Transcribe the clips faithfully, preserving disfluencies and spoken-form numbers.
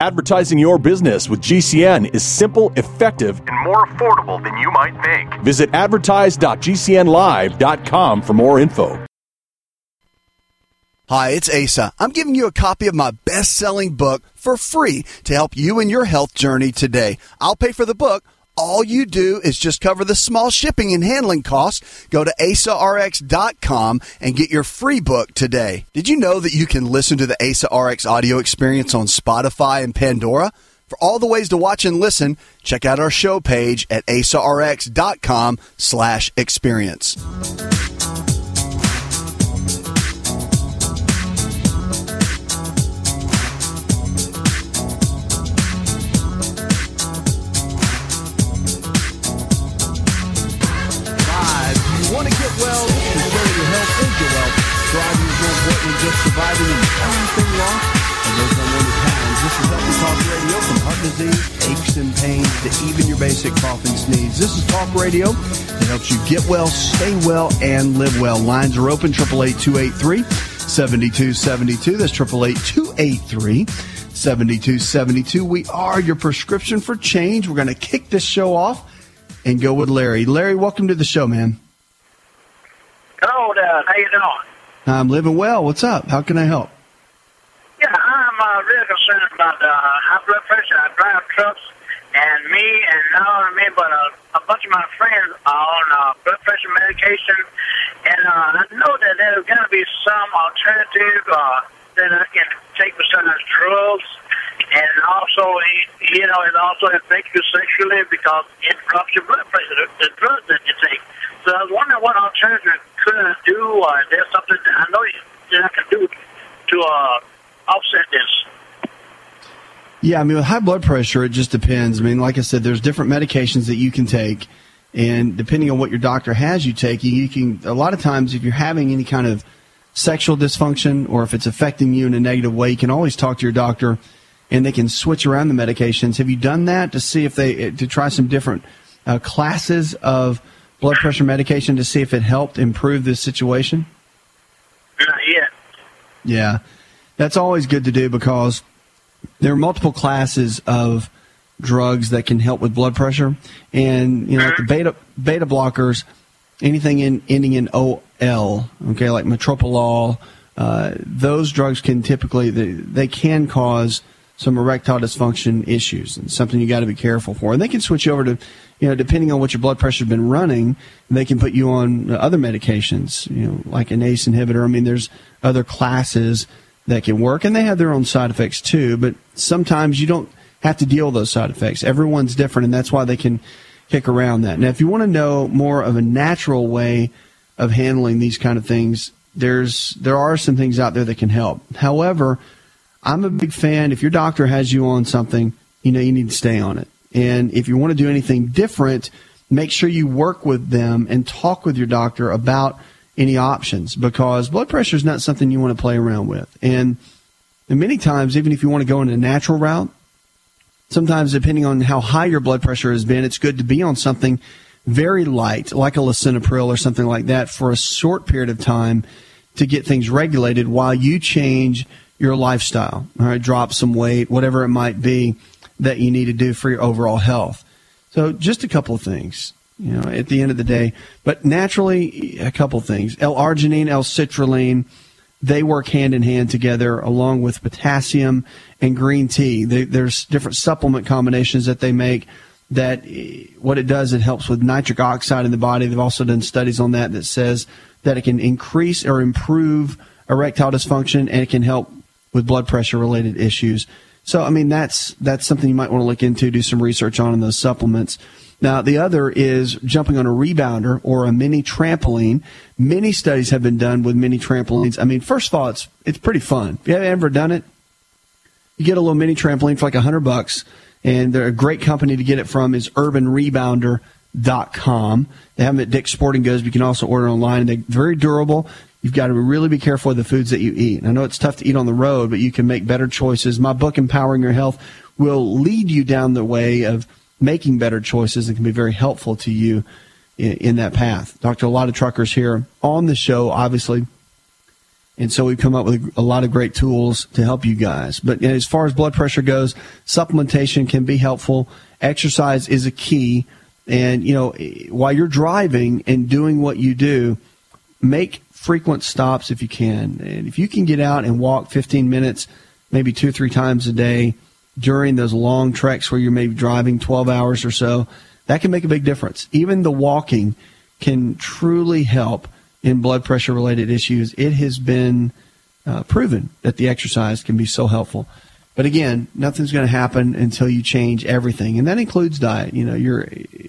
Advertising your business with G C N is simple, effective, and more affordable than you might think. Visit advertise dot g c n live dot com for more info. Hi, it's Asa. I'm giving you a copy of my best-selling book for free to help you in your health journey today. I'll pay for the book. All you do is just cover the small shipping and handling costs. Go to asa r x dot com and get your free book today. Did you know that you can listen to the Asa R X audio experience on Spotify and Pandora? For all the ways to watch and listen, check out our show page at asa r x dot com slash experience. Want to get well, concerning your health is your wealth. Thriving is more important than just surviving in everything wrong. And those unwanted times, this is Healthy Talk Radio, from heart disease, aches and pains, to even your basic cough and sneeze. This is Talk Radio that helps you get well, stay well, and live well. Lines are open, eight eight eight, two eight three, seven two seven two. That's eight eight eight, two eight three, seven two seven two. We are your prescription for change. We're going to kick this show off and go with Larry. Larry, welcome to the show, man. Hello, Dad. How you doing? I'm living well. What's up? How can I help? Yeah, I'm uh, really concerned about uh, high blood pressure. I drive trucks, and me, and not only me, but a, a bunch of my friends are on uh, blood pressure medication. And uh, I know that there's going to be some alternative uh, that I can take for certain drugs. And also, you know, it also affects you sexually because it drops your blood pressure, the, the drugs that you take. So I was wondering what alternative could I do, or is there something that I know that I can do to uh, offset this? Yeah, I mean, with high blood pressure, it just depends. I mean, like I said, there's different medications that you can take, and depending on what your doctor has you taking, you can, a lot of times, if you're having any kind of sexual dysfunction or if it's affecting you in a negative way, you can always talk to your doctor, and they can switch around the medications. Have you done that to see if they, to try some different uh, classes of blood pressure medication to see if it helped improve this situation? Not yet. Yeah. That's always good to do because there are multiple classes of drugs that can help with blood pressure. And, you know, like the beta beta blockers, anything in ending in O L, okay, like metoprolol, uh, those drugs can typically, they, they can cause some erectile dysfunction issues, and something you got to be careful for. And they can switch over to, you know, depending on what your blood pressure has been running, they can put you on other medications, you know, like an A C E inhibitor. I mean, there's other classes that can work, and they have their own side effects too. But sometimes you don't have to deal with those side effects. Everyone's different, and that's why they can kick around that. Now, if you want to know more of a natural way of handling these kind of things, there's there are some things out there that can help. However, I'm a big fan. If your doctor has you on something, you know, you need to stay on it. And if you want to do anything different, make sure you work with them and talk with your doctor about any options, because blood pressure is not something you want to play around with. And, and many times, even if you want to go in a natural route, sometimes depending on how high your blood pressure has been, it's good to be on something very light, like a lisinopril or something like that, for a short period of time to get things regulated while you change your lifestyle, all right, drop some weight, whatever it might be that you need to do for your overall health. So just a couple of things, you know, at the end of the day. But naturally, a couple of things. L-arginine, L-citrulline, they work hand in hand together along with potassium and green tea. They, there's different supplement combinations that they make that what it does, it helps with nitric oxide in the body. They've also done studies on that that says that it can increase or improve erectile dysfunction, and it can help with blood pressure related issues. So, I mean, that's that's something you might want to look into, do some research on in those supplements. Now, the other is jumping on a rebounder or a mini trampoline. Many studies have been done with mini trampolines. I mean, first of all, it's, it's pretty fun. If you haven't ever done it, you get a little mini trampoline for like a hundred bucks, and they're a great company to get it from is urban rebounder dot com. They have them at Dick's Sporting Goods, but you can also order online. They're very durable. You've got to really be careful with the foods that you eat. And I know it's tough to eat on the road, but you can make better choices. My book, Empowering Your Health, will lead you down the way of making better choices and can be very helpful to you in, in that path. Talked to a lot of truckers here on the show, obviously, And so we've come up with a lot of great tools to help you guys. But as far as blood pressure goes, supplementation can be helpful. Exercise is a key. And, you know, while you're driving and doing what you do, make frequent stops if you can. And if you can get out and walk fifteen minutes, maybe two or three times a day during those long treks where you're maybe driving twelve hours or so, that can make a big difference. Even the walking can truly help in blood pressure-related issues. It has been uh, proven that the exercise can be so helpful. But again, nothing's going to happen until you change everything, and that includes diet. You know, your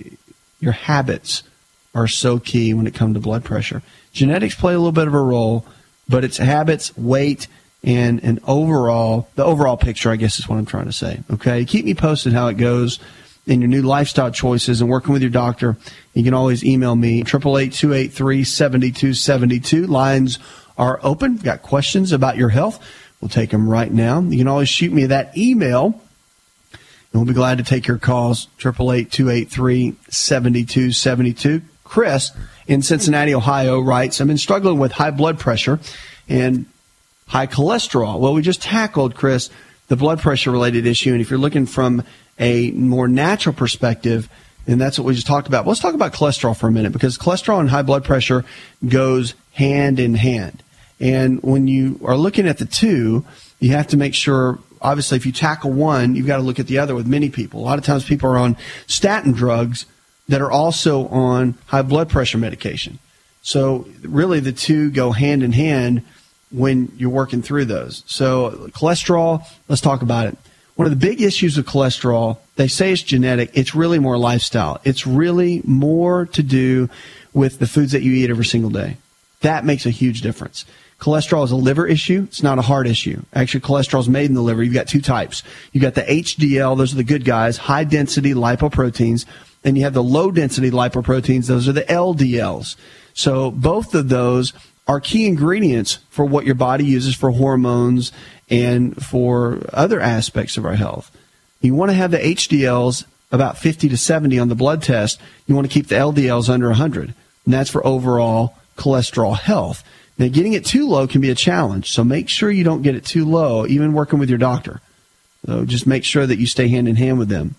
your habits are so key when it comes to blood pressure. Genetics play a little bit of a role, but it's habits, weight, and an overall, the overall picture, I guess is what I'm trying to say. Okay, keep me posted how it goes in your new lifestyle choices and working with your doctor. You can always email me, eight eight eight, two eight three, seven two seven two. Lines are open. Got questions about your health? We'll take them right now. You can always shoot me that email, and we'll be glad to take your calls, eight eight eight, two eight three, seven two seven two. Chris in Cincinnati, Ohio writes, I've been struggling with high blood pressure and high cholesterol. Well, we just tackled, Chris, the blood pressure-related issue, and if you're looking from a more natural perspective, and that's what we just talked about. Let's talk about cholesterol for a minute, because cholesterol and high blood pressure goes hand in hand. And when you are looking at the two, you have to make sure, obviously, if you tackle one, you've got to look at the other with many people. A lot of times people are on statin drugs that are also on high blood pressure medication. So really the two go hand in hand when you're working through those. So cholesterol, let's talk about it. One of the big issues with cholesterol, they say it's genetic. It's really more lifestyle. It's really more to do with the foods that you eat every single day. That makes a huge difference. Cholesterol is a liver issue. It's not a heart issue. Actually, cholesterol is made in the liver. You've got two types. You've got the H D L. Those are the good guys, high-density lipoproteins. And you have the low-density lipoproteins. Those are the L D Ls. So both of those are key ingredients for what your body uses for hormones and for other aspects of our health. You want to have the H D Ls about fifty to seventy on the blood test. You want to keep the L D Ls under one hundred. And that's for overall cholesterol health. Now, getting it too low can be a challenge, so make sure you don't get it too low, even working with your doctor. So just make sure that you stay hand in hand with them.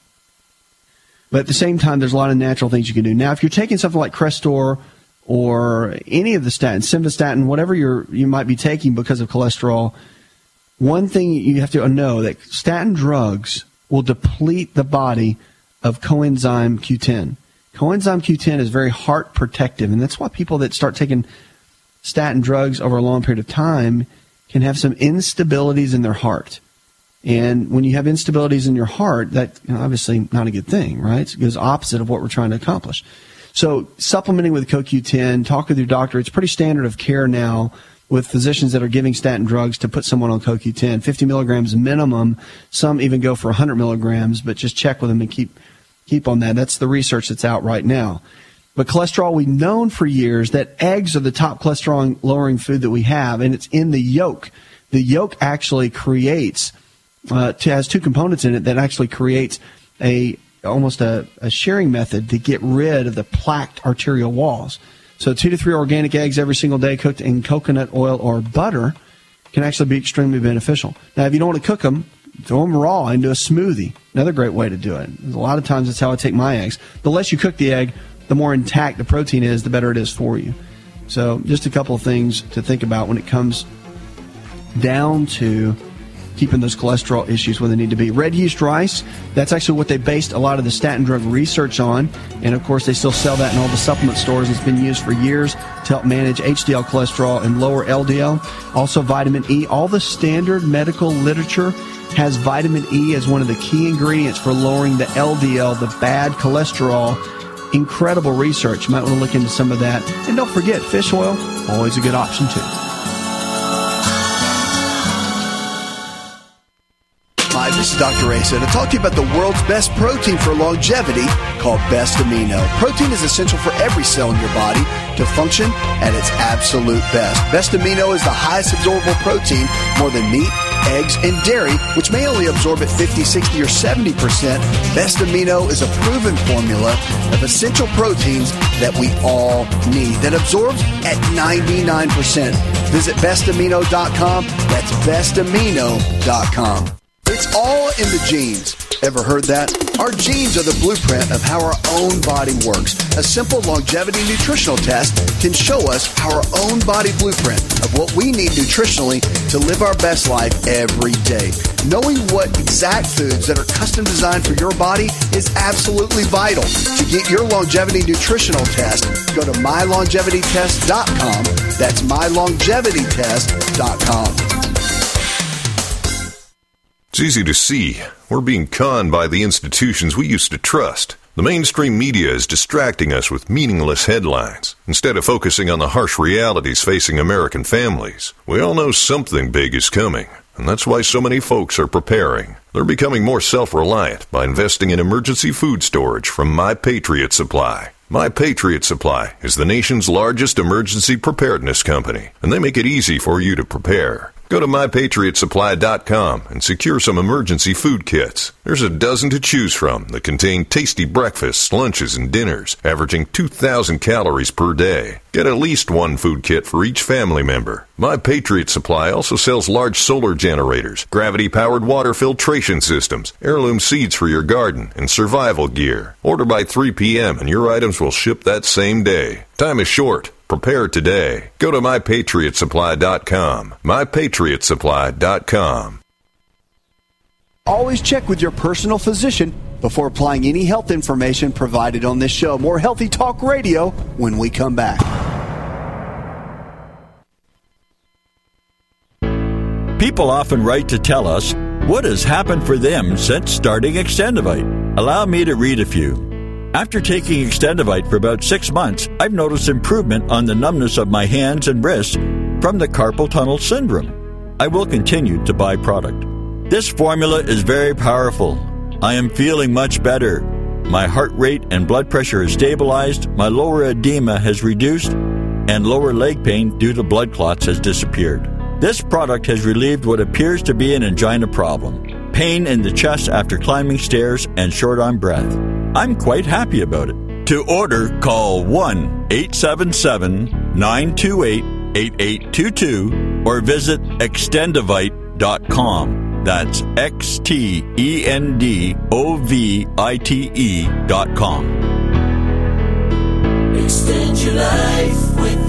But at the same time, there's a lot of natural things you can do. Now, if you're taking something like Crestor or any of the statins, simvastatin, whatever you're, you might be taking because of cholesterol, one thing you have to know that statin drugs will deplete the body of coenzyme Q ten. Coenzyme Q ten is very heart protective, and that's why people that start taking statin drugs over a long period of time can have some instabilities in their heart. And when you have instabilities in your heart, that's, you know, obviously not a good thing, right? It goes opposite of what we're trying to accomplish. So supplementing with Co Q ten, talk with your doctor. It's pretty standard of care now with physicians that are giving statin drugs to put someone on Co Q ten. fifty milligrams minimum. Some even go for one hundred milligrams, but just check with them and keep keep on that. That's the research that's out right now. But cholesterol, we've known for years that eggs are the top cholesterol-lowering food that we have, and it's in the yolk. The yolk actually creates, uh, has two components in it that actually creates a almost a, a shearing method to get rid of the plaqued arterial walls. So two to three organic eggs every single day cooked in coconut oil or butter can actually be extremely beneficial. Now, if you don't want to cook them, throw them raw into a smoothie. Another great way to do it. A lot of times that's how I take my eggs. The less you cook the egg, the more intact the protein is, the better it is for you. So just a couple of things to think about when it comes down to keeping those cholesterol issues where they need to be. Red yeast rice, that's actually what they based a lot of the statin drug research on. And, of course, they still sell that in all the supplement stores. It's been used for years to help manage H D L cholesterol and lower L D L. Also vitamin E. All the standard medical literature has vitamin E as one of the key ingredients for lowering the L D L, the bad cholesterol. Incredible research. You might want to look into some of that. And don't forget, fish oil, always a good option, too. Hi, this is Doctor Asa to talk to you about the world's best protein for longevity called Best Amino. Protein is essential for every cell in your body to function at its absolute best. Best Amino is the highest absorbable protein, more than meat, eggs, and dairy, which may only absorb at fifty, sixty, or seventy percent. Best Amino is a proven formula of essential proteins that we all need that absorbs at ninety-nine percent. Visit best amino dot com. That's best amino dot com. It's all in the genes. Ever heard that? Our genes are the blueprint of how our own body works. A simple longevity nutritional test can show us our own body blueprint of what we need nutritionally to live our best life every day. Knowing what exact foods that are custom designed for your body is absolutely vital. To get your longevity nutritional test, go to my longevity test dot com. That's my longevity test dot com. It's easy to see. We're being conned by the institutions we used to trust. The mainstream media is distracting us with meaningless headlines instead of focusing on the harsh realities facing American families. We all know something big is coming, and that's why so many folks are preparing. They're becoming more self-reliant by investing in emergency food storage from My Patriot Supply. My Patriot Supply is the nation's largest emergency preparedness company, and they make it easy for you to prepare. Go to my patriot supply dot com and secure some emergency food kits. There's a dozen to choose from that contain tasty breakfasts, lunches, and dinners, averaging two thousand calories per day. Get at least one food kit for each family member. My Patriot Supply also sells large solar generators, gravity-powered water filtration systems, heirloom seeds for your garden, and survival gear. Order by three p.m. and your items will ship that same day. Time is short. Prepare today. Go to my patriot supply dot com. my patriot supply dot com. Always check with your personal physician before applying any health information provided on this show. More Healthy Talk Radio when we come back. People often write to tell us what has happened for them since starting Extendivite. Allow me to read a few. After taking Extendivite for about six months, I've noticed improvement on the numbness of my hands and wrists from the carpal tunnel syndrome. I will continue to buy product. This formula is very powerful. I am feeling much better. My heart rate and blood pressure is stabilized, my lower edema has reduced, and lower leg pain due to blood clots has disappeared. This product has relieved what appears to be an angina problem, pain in the chest after climbing stairs, and short on breath. I'm quite happy about it. To order, call one eight seven seven, nine two eight, eight eight two two or visit extendivite dot com. That's X T E N D O V I T E dot com. Extend your life with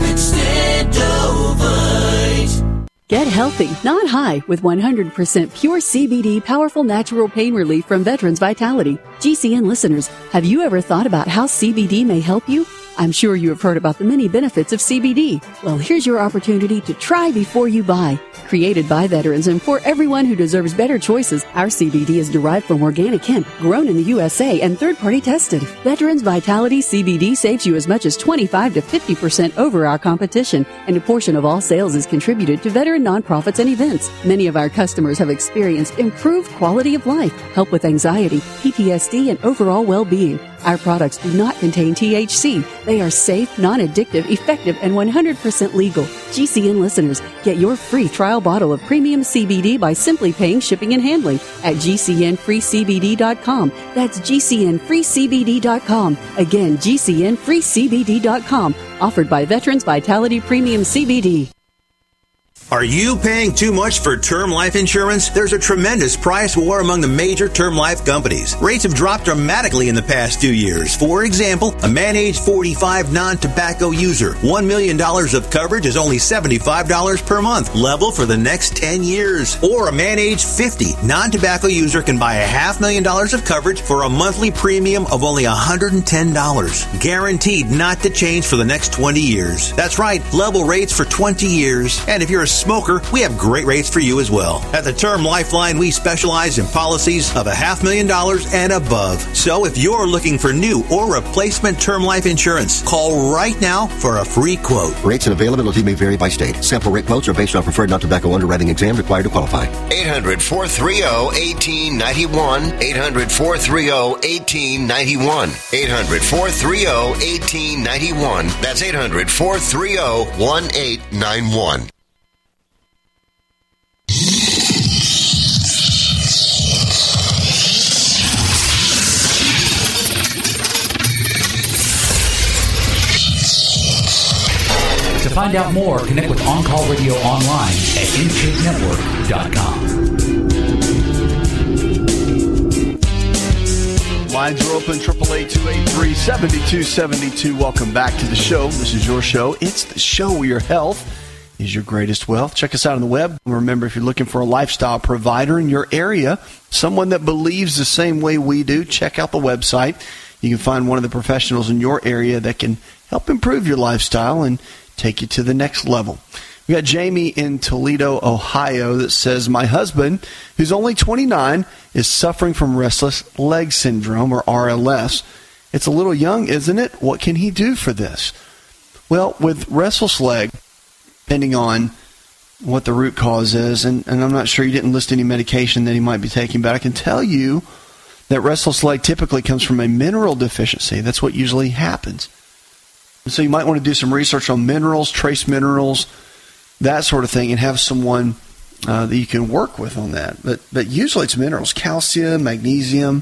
Extendovite. Get healthy, not high, with one hundred percent pure C B D powerful natural pain relief from Veterans Vitality. G C N listeners, have you ever thought about how C B D may help you? I'm sure you have heard about the many benefits of C B D. Well, here's your opportunity to try before you buy. Created by veterans and for everyone who deserves better choices, our C B D is derived from organic hemp, grown in the U S A and third-party tested. Veterans Vitality C B D saves you as much as twenty-five to fifty percent over our competition, and a portion of all sales is contributed to veteran nonprofits and events. Many of our customers have experienced improved quality of life, help with anxiety, P T S D, and overall well-being. Our products do not contain T H C. They are safe, non-addictive, effective, and one hundred percent legal. G C N listeners, get your free trial bottle of premium C B D by simply paying shipping and handling at G C N free C B D dot com. That's G C N free C B D dot com. Again, G C N free C B D dot com. Offered by Veterans Vitality Premium C B D. Are you paying too much for term life insurance? There's a tremendous price war among the major term life companies. Rates have dropped dramatically in the past two years. For example, a man age forty-five non-tobacco user, one million dollars of coverage is only seventy-five dollars per month, level for the next ten years. Or a man age fifty non-tobacco user can buy a half million dollars of coverage for a monthly premium of only one hundred ten dollars. Guaranteed not to change for the next twenty years. That's right, level rates for twenty years. And if you're a smoker, we have great rates for you as well. At the Term Lifeline, we specialize in policies of a half million dollars and above. So if you're looking for new or replacement term life insurance, call right now for a free quote. Rates and availability may vary by state. Sample rate quotes are based on preferred non-tobacco underwriting exam required to qualify. eight hundred, four three zero, one eight nine one. eight hundred, four three zero, one eight nine one. eight hundred, four three zero, one eight nine one. That's eight hundred, four three zero, one eight nine one. To find out more, connect with On Call Radio online at in shape network dot com. Lines are open, eight eight eight, two eight three, seven two seven two. Welcome back to the show. This is your show. It's the show where your health is your greatest wealth. Check us out on the web. Remember, if you're looking for a lifestyle provider in your area, someone that believes the same way we do, check out the website. You can find one of the professionals in your area that can help improve your lifestyle and take you to the next level. We got Jamie in Toledo, Ohio, that says, my husband, who's only twenty-nine, is suffering from restless leg syndrome, or R L S. It's a little young, isn't it? What can he do for this? Well, with restless leg, depending on what the root cause is, and, and I'm not sure you didn't list any medication that he might be taking, but I can tell you that restless leg typically comes from a mineral deficiency. That's what usually happens. And so you might want to do some research on minerals, trace minerals, that sort of thing, and have someone uh, that you can work with on that. But but usually it's minerals, calcium, magnesium,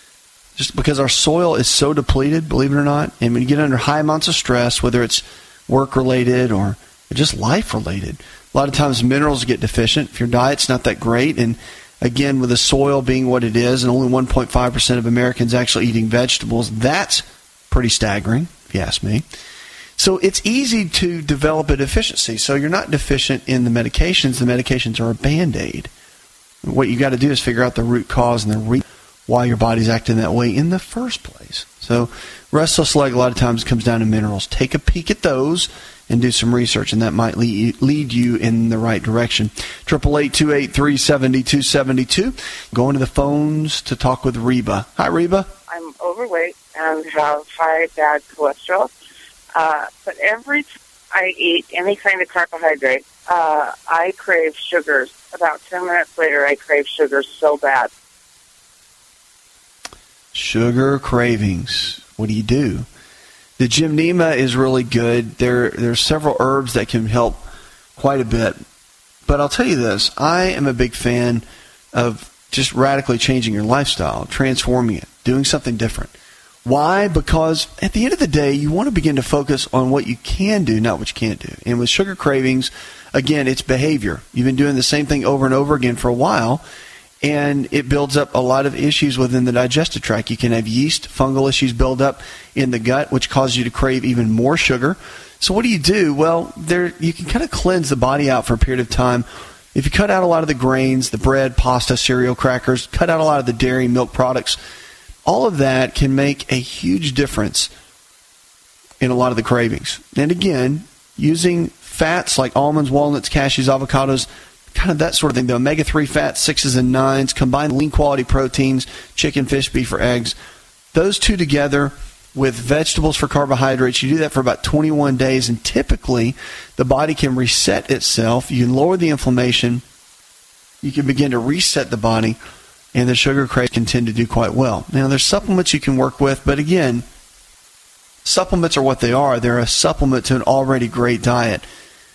just because our soil is so depleted, believe it or not. And when you get under high amounts of stress, whether it's work-related or just life-related, a lot of times minerals get deficient. If your diet's not that great, and again, with the soil being what it is, and only one point five percent of Americans actually eating vegetables, that's pretty staggering, if you ask me. So it's easy to develop a deficiency. So you're not deficient in the medications. The medications are a Band-Aid. What you got to do is figure out the root cause and the reason why your body's acting that way in the first place. So restless leg a lot of times comes down to minerals. Take a peek at those and do some research, and that might lead lead you in the right direction. eight eight eight, two eight three, seven two seven two. Going to the phones to talk with Reba. Hi, Reba. I'm overweight and have high bad cholesterol. Uh, but every time I eat any kind of carbohydrate, uh, I crave sugars. About ten minutes later, I crave sugars so bad. Sugar cravings. What do you do? The Gymnema is really good. There, there are several herbs that can help quite a bit. But I'll tell you this. I am a big fan of just radically changing your lifestyle, transforming it, doing something different. Why? Because at the end of the day, you want to begin to focus on what you can do, not what you can't do. And with sugar cravings, again, it's behavior. You've been doing the same thing over and over again for a while, and it builds up a lot of issues within the digestive tract. You can have yeast, fungal issues build up in the gut, which causes you to crave even more sugar. So what do you do? Well, there you can kind of cleanse the body out for a period of time. If you cut out a lot of the grains, the bread, pasta, cereal, crackers, cut out a lot of the dairy, milk products, all of that can make a huge difference in a lot of the cravings. And again, using fats like almonds, walnuts, cashews, avocados, kind of that sort of thing, the omega three fats, sixes and nines, combined lean quality proteins, chicken, fish, beef, or eggs, those two together with vegetables for carbohydrates, you do that for about twenty-one days, and typically the body can reset itself. You can lower the inflammation. You can begin to reset the body, and the sugar cravings can tend to do quite well. Now, there's supplements you can work with, but again, supplements are what they are. They're a supplement to an already great diet.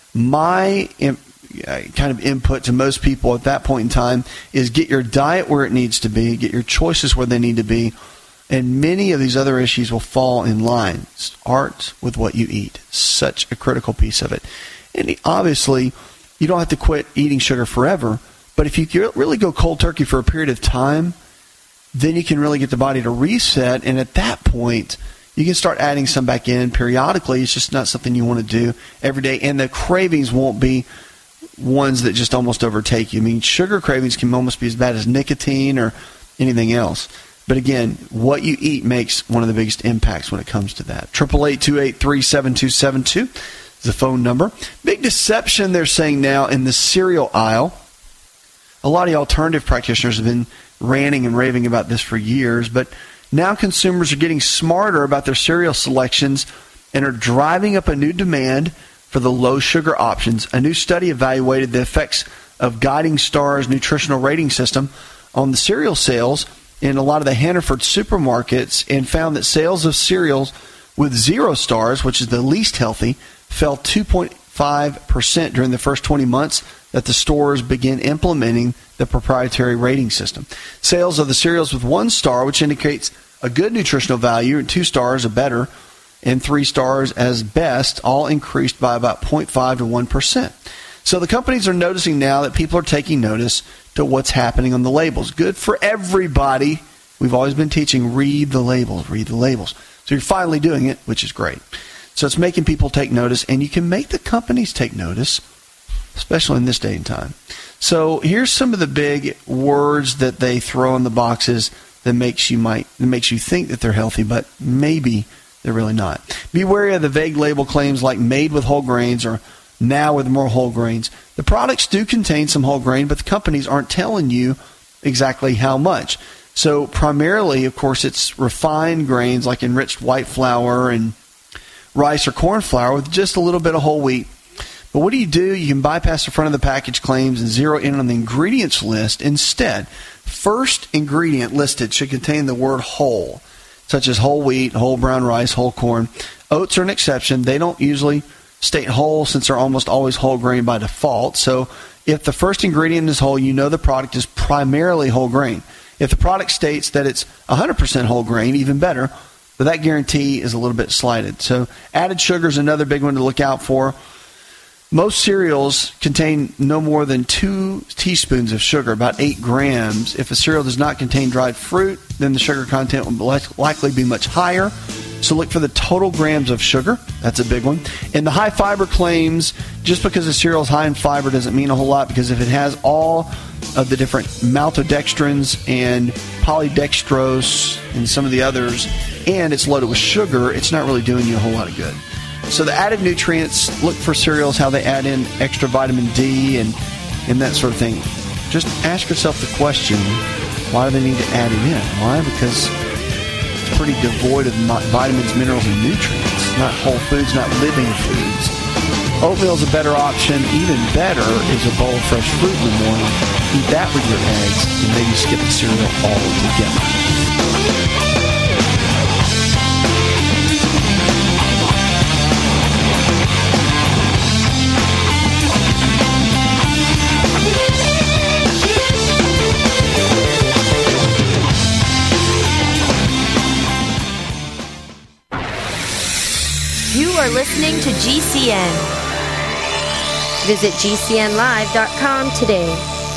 My imp- kind of input to most people at that point in time is get your diet where it needs to be, get your choices where they need to be, and many of these other issues will fall in line. Start with what you eat. Such a critical piece of it. And obviously, you don't have to quit eating sugar forever, but if you really go cold turkey for a period of time, then you can really get the body to reset, and at that point, you can start adding some back in periodically. It's just not something you want to do every day, and the cravings won't be ones that just almost overtake you. I mean, sugar cravings can almost be as bad as nicotine or anything else. But again, what you eat makes one of the biggest impacts when it comes to that. eight eight eight, two eight three, seven two seven two is the phone number. Big deception they're saying now in the cereal aisle. A lot of the alternative practitioners have been ranting and raving about this for years, but now consumers are getting smarter about their cereal selections and are driving up a new demand for the low-sugar options. A new study evaluated the effects of Guiding Star's nutritional rating system on the cereal sales in a lot of the Hannaford supermarkets and found that sales of cereals with zero stars, which is the least healthy, fell two point five percent during the first twenty months that the stores begin implementing the proprietary rating system. Sales of the cereals with one star, which indicates a good nutritional value, and two stars, a better, and three stars as best, all increased by about zero point five to one percent. So the companies are noticing now that people are taking notice to what's happening on the labels. Good for everybody. We've always been teaching, read the labels, read the labels. So you're finally doing it, which is great. So it's making people take notice, and you can make the companies take notice, especially in this day and time. So here's some of the big words that they throw in the boxes that makes you might that makes you think that they're healthy, but maybe they're really not. Be wary of the vague label claims like made with whole grains or now with more whole grains. The products do contain some whole grain, but the companies aren't telling you exactly how much. So primarily, of course, it's refined grains like enriched white flour and rice or corn flour with just a little bit of whole wheat. But what do you do? You can bypass the front of the package claims and zero in on the ingredients list instead. First ingredient listed should contain the word whole, such as whole wheat, whole brown rice, whole corn. Oats are an exception. They don't usually state whole since they're almost always whole grain by default. So if the first ingredient is whole, you know the product is primarily whole grain. If the product states that it's one hundred percent whole grain, even better, but that guarantee is a little bit slighted. So added sugar is another big one to look out for. Most cereals contain no more than two teaspoons of sugar, about eight grams. If a cereal does not contain dried fruit, then the sugar content will likely be much higher. So look for the total grams of sugar. That's a big one. And the high fiber claims, just because a cereal is high in fiber doesn't mean a whole lot, because if it has all of the different maltodextrins and polydextrose and some of the others, and it's loaded with sugar, it's not really doing you a whole lot of good. So the added nutrients, look for cereals, how they add in extra vitamin D and, and that sort of thing. Just ask yourself the question, why do they need to add it in? Why? Because it's pretty devoid of vitamins, minerals, and nutrients. Not whole foods, not living foods. Oatmeal is a better option. Even better is a bowl of fresh fruit in the morning. Eat that with your eggs and maybe skip the cereal altogether. You are listening to G C N. Visit G C N live dot com today.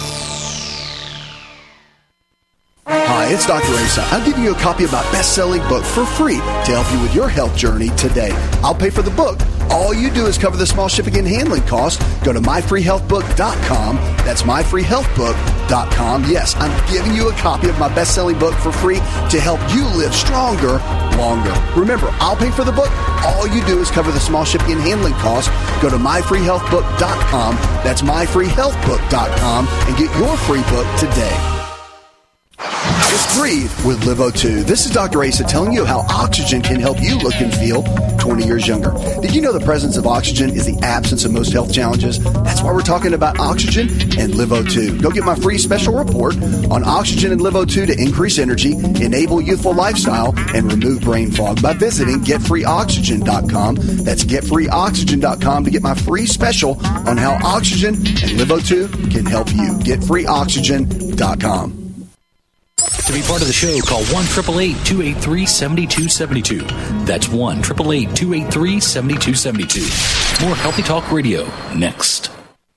Hi, it's Doctor Asa. I'm giving you a copy of my best-selling book for free to help you with your health journey today. I'll pay for the book. All you do is cover the small shipping and handling costs. Go to my free health book dot com. That's my free health book dot com. Yes, I'm giving you a copy of my best-selling book for free to help you live stronger, longer. Remember, I'll pay for the book. All you do is cover the small shipping and handling costs. Go to my free health book dot com. That's my free health book dot com and get your free book today. Just breathe with Live O two. This is Doctor Asa telling you how oxygen can help you look and feel twenty years younger. Did you know the presence of oxygen is the absence of most health challenges? That's why we're talking about oxygen and Live O two. Go get my free special report on oxygen and Live O two to increase energy, enable youthful lifestyle, and remove brain fog by visiting get free oxygen dot com. That's get free oxygen dot com to get my free special on how oxygen and Live O two can help you. get free oxygen dot com. To be part of the show, call one eight eight eight, two eight three, seven two seven two. That's one eight eight eight, two eight three, seven two seven two. More Healthy Talk Radio next.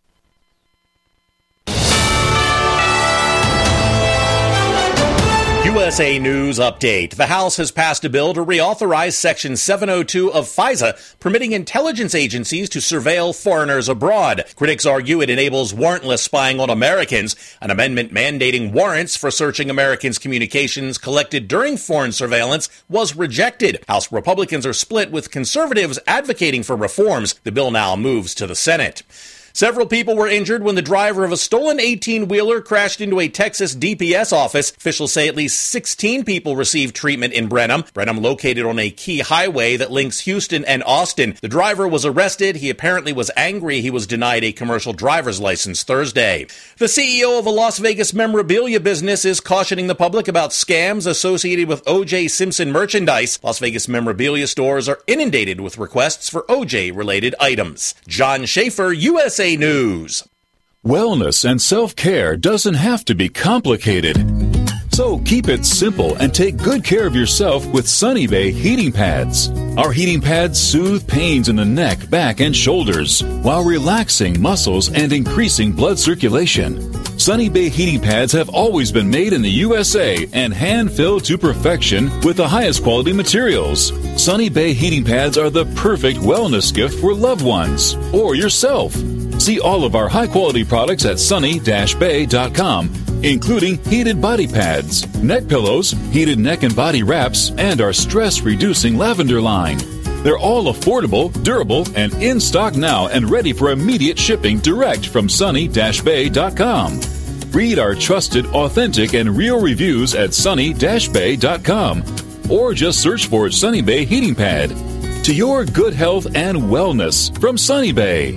U S A News Update. The House has passed a bill to reauthorize Section seven oh two of FISA, permitting intelligence agencies to surveil foreigners abroad. Critics argue it enables warrantless spying on Americans. An amendment mandating warrants for searching Americans' communications collected during foreign surveillance was rejected. House Republicans are split, with conservatives advocating for reforms. The bill now moves to the Senate. Several people were injured when the driver of a stolen eighteen-wheeler crashed into a Texas D P S office. Officials say at least sixteen people received treatment in Brenham. Brenham located on a key highway that links Houston and Austin. The driver was arrested. He apparently was angry he was denied a commercial driver's license Thursday. The C E O of a Las Vegas memorabilia business is cautioning the public about scams associated with O J Simpson merchandise. Las Vegas memorabilia stores are inundated with requests for O J-related items. John Schaefer, U S A News. Wellness and self-care doesn't have to be complicated. So keep it simple and take good care of yourself with Sunny Bay heating pads. Our heating pads soothe pains in the neck, back, and shoulders while relaxing muscles and increasing blood circulation. Sunny Bay heating pads have always been made in the U S A and hand-filled to perfection with the highest quality materials. Sunny Bay heating pads are the perfect wellness gift for loved ones or yourself. See all of our high-quality products at sunny dash bay dot com, including heated body pads, neck pillows, heated neck and body wraps, and our stress-reducing lavender line. They're all affordable, durable, and in stock now and ready for immediate shipping direct from sunny dash bay dot com. Read our trusted, authentic, and real reviews at sunny dash bay dot com or just search for Sunny Bay Heating Pad. To your good health and wellness from Sunny Bay.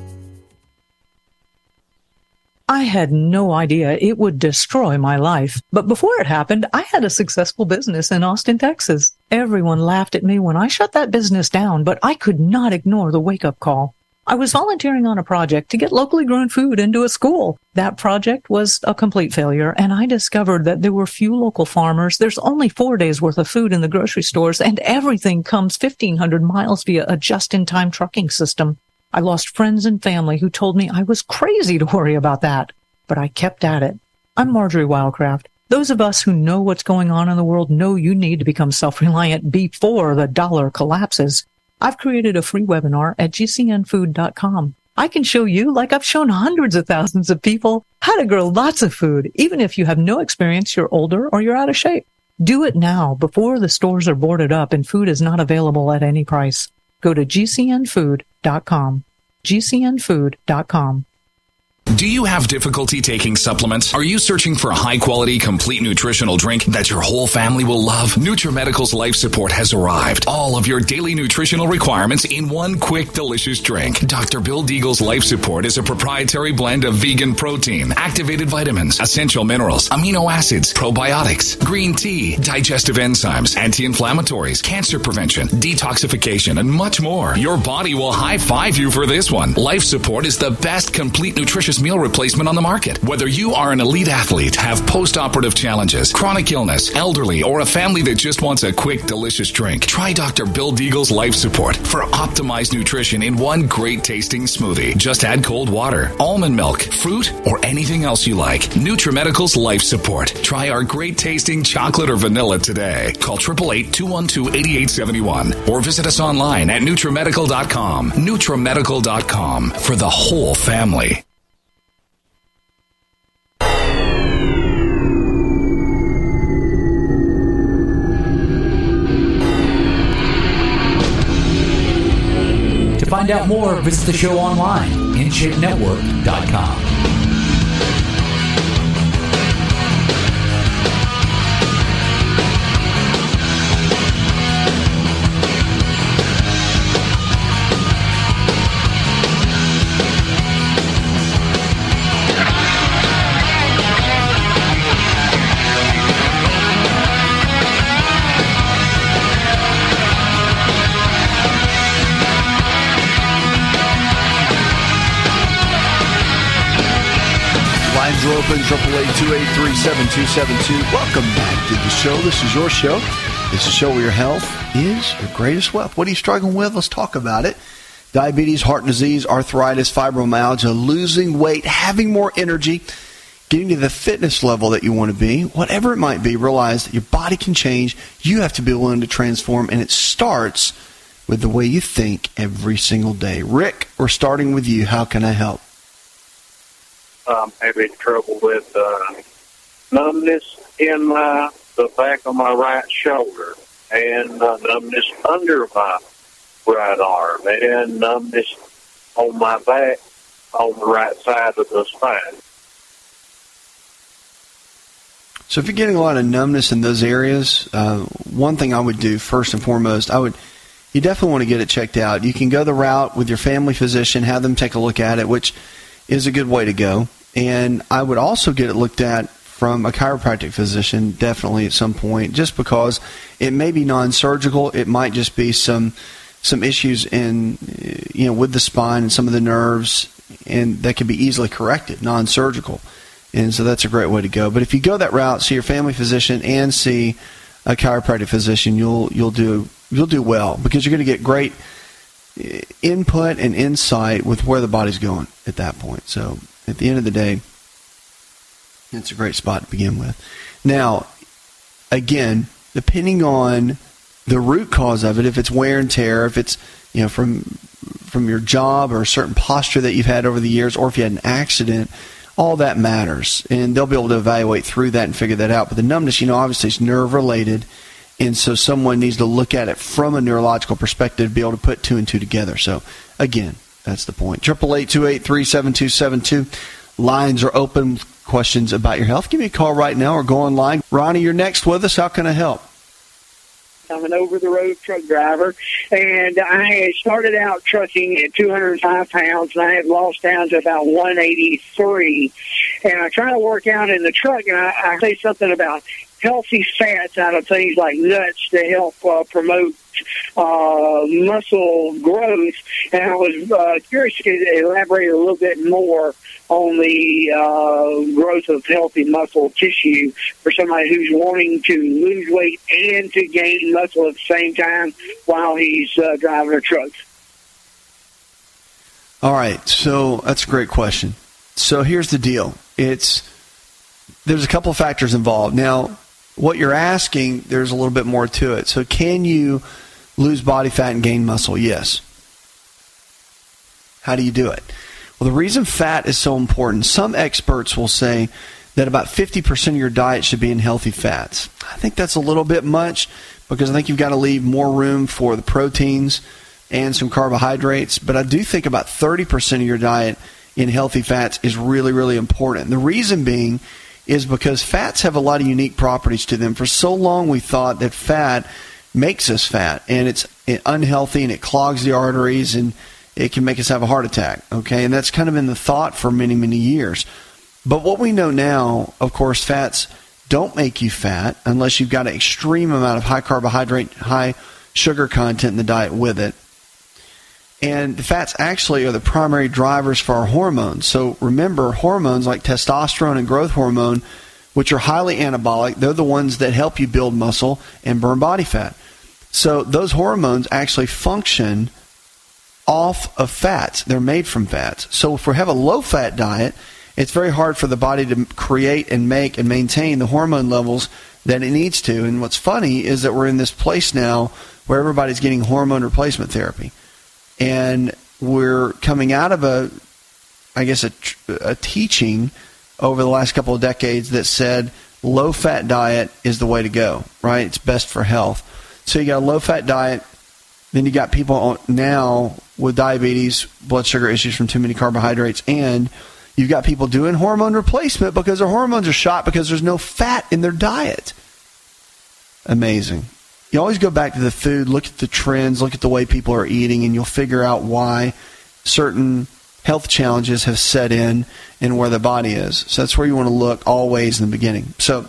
I had no idea it would destroy my life. But before it happened, I had a successful business in Austin, Texas. Everyone laughed at me when I shut that business down, but I could not ignore the wake-up call. I was volunteering on a project to get locally grown food into a school. That project was a complete failure, and I discovered that there were few local farmers. There's only four days worth of food in the grocery stores, and everything comes fifteen hundred miles via a just-in-time trucking system. I lost friends and family who told me I was crazy to worry about that, but I kept at it. I'm Marjorie Wildcraft. Those of us who know what's going on in the world know you need to become self-reliant before the dollar collapses. I've created a free webinar at g c n food dot com. I can show you, like I've shown hundreds of thousands of people, how to grow lots of food, even if you have no experience, you're older, or you're out of shape. Do it now, before the stores are boarded up and food is not available at any price. Go to g c n food dot com. g c n food dot com. Do you have difficulty taking supplements? Are you searching for a high-quality, complete nutritional drink that your whole family will love? NutriMedical's Life Support has arrived. All of your daily nutritional requirements in one quick, delicious drink. Doctor Bill Deagle's Life Support is a proprietary blend of vegan protein, activated vitamins, essential minerals, amino acids, probiotics, green tea, digestive enzymes, anti-inflammatories, cancer prevention, detoxification, and much more. Your body will high-five you for this one. Life Support is the best complete nutritious meal replacement on the market. Whether you are an elite athlete, have post-operative challenges, chronic illness, elderly, or a family that just wants a quick, delicious drink, try Doctor Bill Deagle's Life Support for optimized nutrition in one great tasting smoothie. Just add cold water, almond milk, fruit, or anything else you like. NutriMedical's Life Support. Try our great tasting chocolate or vanilla today. Call eight eight eight, two one two, eight eight seven one or visit us online at NutriMedical dot com. NutriMedical dot com for the whole family. To find out more, visit the show online, in shape network dot com. Lines are open, triple eight, two eight three, seven two seven two. Welcome back to the show. This is your show. This is a show where your health is your greatest wealth. What are you struggling with? Let's talk about it. Diabetes, heart disease, arthritis, fibromyalgia, losing weight, having more energy, getting to the fitness level that you want to be. Whatever it might be, realize that your body can change. You have to be willing to transform, and it starts with the way you think every single day. Rick, we're starting with you. How can I help? I'm having trouble with uh, numbness in my, the back of my right shoulder, and uh, numbness under my right arm, and numbness on my back on the right side of the spine. So if you're getting a lot of numbness in those areas, uh, one thing I would do first and foremost, I would you definitely want to get it checked out. You can go the route with your family physician, have them take a look at it, which is a good way to go. And I would also get it looked at from a chiropractic physician, definitely at some point, just because it may be non-surgical. It might just be some some issues in, you know, with the spine and some of the nerves, and that can be easily corrected, non-surgical. And so that's a great way to go. But if you go that route, see your family physician and see a chiropractic physician, you'll you'll do you'll do well, because you're going to get great input and insight with where the body's going at that point. So at the end of the day, it's a great spot to begin with. Now, again, depending on the root cause of it, if it's wear and tear, if it's, you know, from from your job or a certain posture that you've had over the years, or if you had an accident, all that matters. And they'll be able to evaluate through that and figure that out. But the numbness, you know, obviously it's nerve-related, and so someone needs to look at it from a neurological perspective to be able to put two and two together. So, again, that's the point. eight eight eight, two eight three, seven two seven two. Lines are open. Questions about your health, give me a call right now or go online. Ronnie, you're next with us. How can I help? I'm an over-the-road truck driver, and I had started out trucking at two hundred five pounds, and I had lost down to about one eighty-three. And I try to work out in the truck, and I, I say something about healthy fats out of things like nuts to help uh, promote uh, muscle growth. And I was uh, curious to elaborate a little bit more on the uh, growth of healthy muscle tissue for somebody who's wanting to lose weight and to gain muscle at the same time while he's uh, driving a truck. All right, so that's a great question. So here's the deal. It's there's a couple of factors involved. Now, what you're asking, there's a little bit more to it. So can you lose body fat and gain muscle? Yes. How do you do it? Well, the reason fat is so important, some experts will say that about fifty percent of your diet should be in healthy fats. I think that's a little bit much, because I think you've got to leave more room for the proteins and some carbohydrates. But I do think about thirty percent of your diet in healthy fats is really, really important. The reason being is because fats have a lot of unique properties to them. For so long, we thought that fat makes us fat, and it's unhealthy, and it clogs the arteries, and it can make us have a heart attack, okay? And that's kind of been the thought for many, many years. But what we know now, of course, fats don't make you fat unless you've got an extreme amount of high carbohydrate, high sugar content in the diet with it. And the fats actually are the primary drivers for our hormones. So remember, hormones like testosterone and growth hormone, which are highly anabolic, they're the ones that help you build muscle and burn body fat. So those hormones actually function off of fats. They're made from fats. So if we have a low-fat diet, it's very hard for the body to create and make and maintain the hormone levels that it needs to. And what's funny is that we're in this place now where everybody's getting hormone replacement therapy. And we're coming out of a, I guess, a, a teaching over the last couple of decades that said low-fat diet is the way to go, right? It's best for health. So you got a low-fat diet, then you got people now with diabetes, blood sugar issues from too many carbohydrates, and you've got people doing hormone replacement because their hormones are shot because there's no fat in their diet. Amazing. You always go back to the food, look at the trends, look at the way people are eating, and you'll figure out why certain health challenges have set in and where the body is. So that's where you want to look always in the beginning. So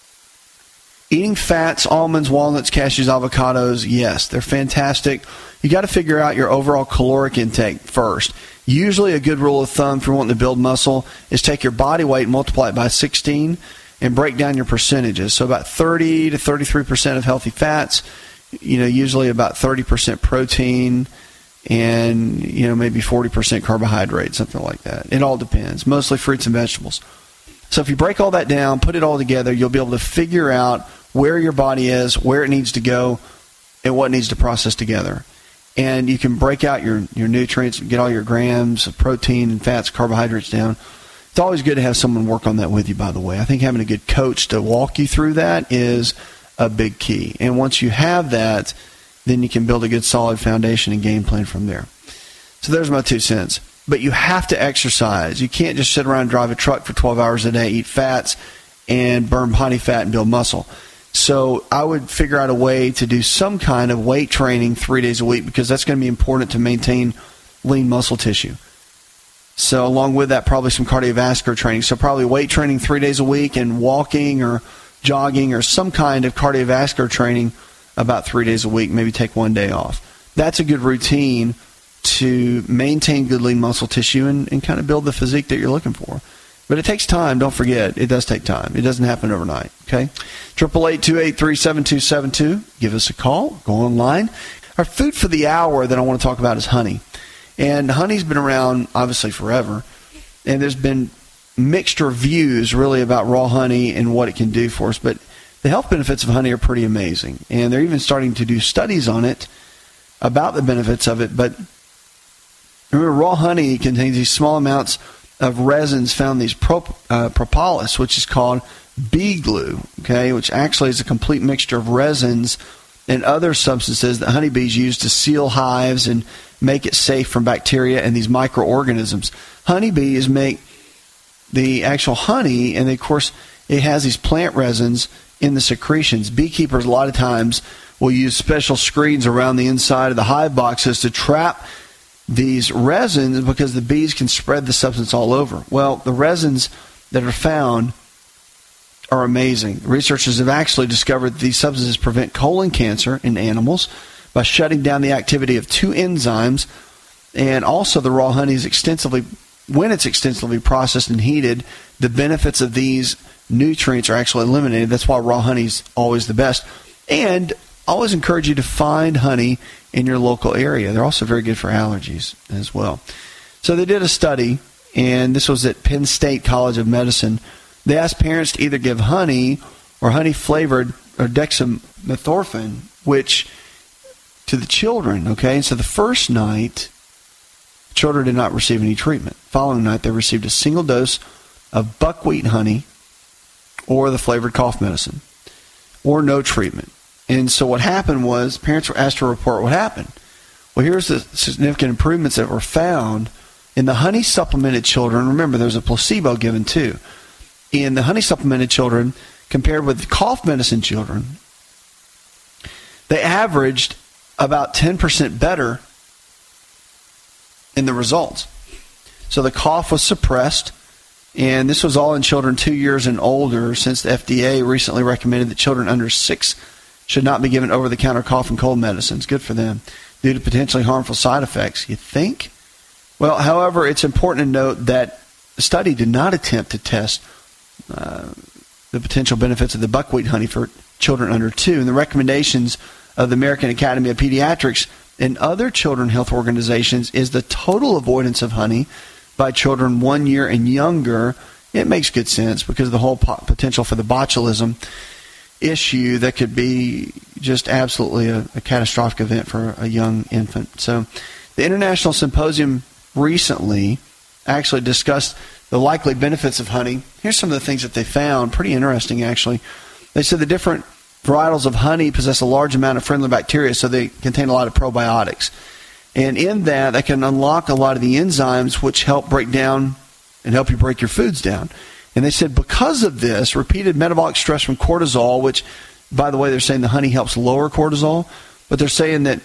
eating fats, almonds, walnuts, cashews, avocados, yes, they're fantastic. You got to figure out your overall caloric intake first. Usually a good rule of thumb if you're wanting to build muscle is take your body weight and multiply it by sixteen and break down your percentages. So about thirty to thirty-three percent of healthy fats, you know, usually about thirty percent protein and, you know, maybe forty percent carbohydrate, something like that. It all depends. Mostly fruits and vegetables. So if you break all that down, put it all together, you'll be able to figure out where your body is, where it needs to go, and what needs to process together. And you can break out your, your nutrients, get all your grams of protein and fats, carbohydrates down. It's always good to have someone work on that with you, by the way. I think having a good coach to walk you through that is a big key. And once you have that, then you can build a good solid foundation and game plan from there. So there's my two cents. But you have to exercise. You can't just sit around and drive a truck for twelve hours a day, eat fats, and burn body fat and build muscle. So I would figure out a way to do some kind of weight training three days a week, because that's going to be important to maintain lean muscle tissue. So along with that, probably some cardiovascular training. So probably weight training three days a week and walking or jogging or some kind of cardiovascular training about three days a week, maybe take one day off. That's a good routine to maintain good lean muscle tissue and, and kind of build the physique that you're looking for. But it takes time. Don't forget, it does take time. It doesn't happen overnight, okay? eight eight eight, two eight three, seven two seven two. Give us a call. Go online. Our food for the hour that I want to talk about is honey. And honey's been around, obviously, forever. And there's been mixed reviews, really, about raw honey and what it can do for us. But the health benefits of honey are pretty amazing. And they're even starting to do studies on it about the benefits of it. But remember, raw honey contains these small amounts of resins found in these prop, uh, propolis, which is called bee glue, okay, which actually is a complete mixture of resins and other substances that honeybees use to seal hives and make it safe from bacteria and these microorganisms. Honeybees make the actual honey, and of course, it has these plant resins in the secretions. Beekeepers, a lot of times, will use special screens around the inside of the hive boxes to trap these resins because the bees can spread the substance all over. Well, the resins that are found are amazing. Researchers have actually discovered that these substances prevent colon cancer in animals by shutting down the activity of two enzymes, and also the raw honey is extensively, when it's extensively processed and heated, the benefits of these nutrients are actually eliminated. That's why raw honey is always the best. And I always encourage you to find honey in your local area. They're also very good for allergies as well. So they did a study, and this was at Penn State College of Medicine. They asked parents to either give honey or honey-flavored or dextromethorphan, which to the children, okay? And so the first night, children did not receive any treatment. Following night, they received a single dose of buckwheat honey or the flavored cough medicine, or no treatment. And so what happened was parents were asked to report what happened. Well, here's the significant improvements that were found in the honey supplemented children. Remember, there's a placebo given too. In the honey supplemented children, compared with the cough medicine children, they averaged about ten percent better in the results. So the cough was suppressed, and this was all in children two years and older, since the F D A recently recommended that children under six should not be given over-the-counter cough and cold medicines. Good for them, due to potentially harmful side effects. You think? Well, however, it's important to note that the study did not attempt to test uh, the potential benefits of the buckwheat honey for children under two. And the recommendations of the American Academy of Pediatrics and other children health organizations is the total avoidance of honey by children one year and younger. It makes good sense because of the whole po- potential for the botulism issue that could be just absolutely a, a catastrophic event for a young infant. So the International Symposium recently actually discussed the likely benefits of honey. Here's some of the things that they found. Pretty interesting, actually. They said the different varietals of honey possess a large amount of friendly bacteria, so they contain a lot of probiotics. And in that, they can unlock a lot of the enzymes which help break down and help you break your foods down. And they said because of this, repeated metabolic stress from cortisol, which, by the way, they're saying the honey helps lower cortisol, but they're saying that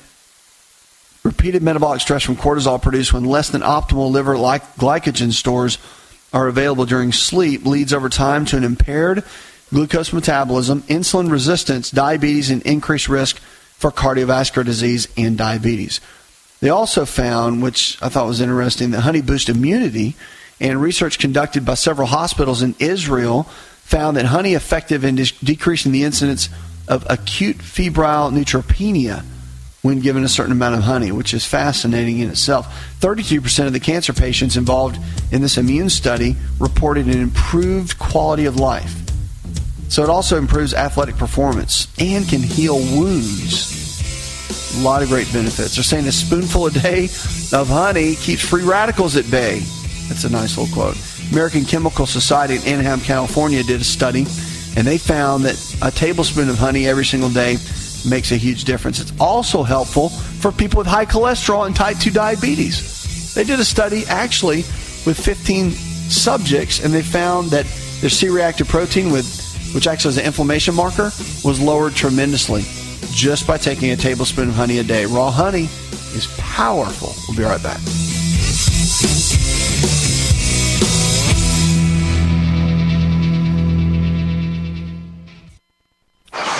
repeated metabolic stress from cortisol produced when less than optimal liver glycogen stores are available during sleep leads over time to an impaired glucose metabolism, insulin resistance, diabetes, and increased risk for cardiovascular disease and diabetes. They also found, which I thought was interesting, that honey boosts immunity, and research conducted by several hospitals in Israel found that honey effective in de- decreasing the incidence of acute febrile neutropenia when given a certain amount of honey, which is fascinating in itself. thirty-two percent of the cancer patients involved in this immune study reported an improved quality of life. So it also improves athletic performance and can heal wounds. A lot of great benefits. They're saying a spoonful a day of honey keeps free radicals at bay. That's a nice little quote. American Chemical Society in Anaheim, California did a study, and they found that a tablespoon of honey every single day makes a huge difference. It's also helpful for people with high cholesterol and type two diabetes. They did a study actually with fifteen subjects, and they found that their C-reactive protein, with which acts as an inflammation marker, was lowered tremendously just by taking a tablespoon of honey a day. Raw honey is powerful. We'll be right back. It's